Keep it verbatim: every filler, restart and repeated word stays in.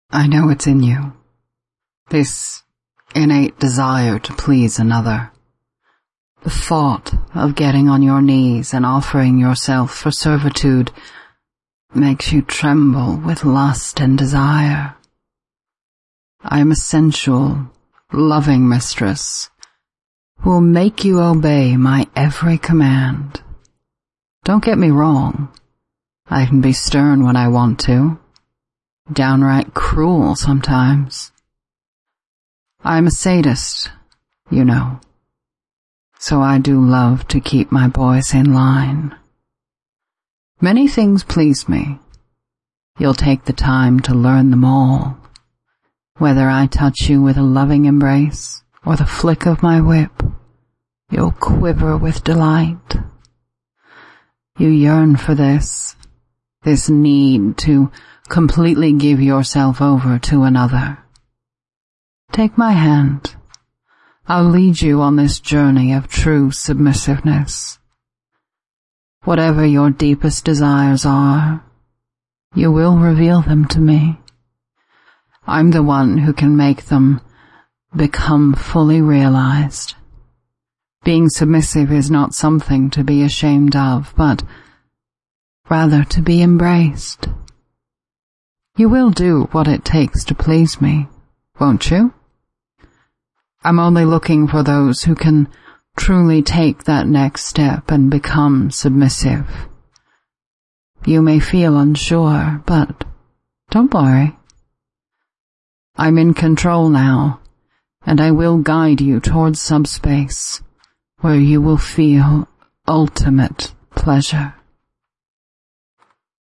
I know it's in you. This innate desire to please another. The thought of getting on your knees and offering yourself for servitude makes you tremble with lust and desire. I am a sensual, loving mistress who will make you obey my every command. Don't get me wrong. I can be stern when I want to, downright cruel sometimes. I'm a sadist, you know, so I do love to keep my boys in line. Many things please me. You'll take the time to learn them all, whether I touch you with a loving embrace or the flick of my whip. You'll quiver with delight. You yearn for this, this need to completely give yourself over to another. Take my hand. I'll lead you on this journey of true submissiveness. Whatever your deepest desires are, you will reveal them to me. I'm the one who can make them become fully realized. Being submissive is not something to be ashamed of, but rather to be embraced. You will do what it takes to please me, won't you? I'm only looking for those who can truly take that next step and become submissive. You may feel unsure, but don't worry. I'm in control now, and I will guide you towards subspace, where you will feel ultimate pleasure.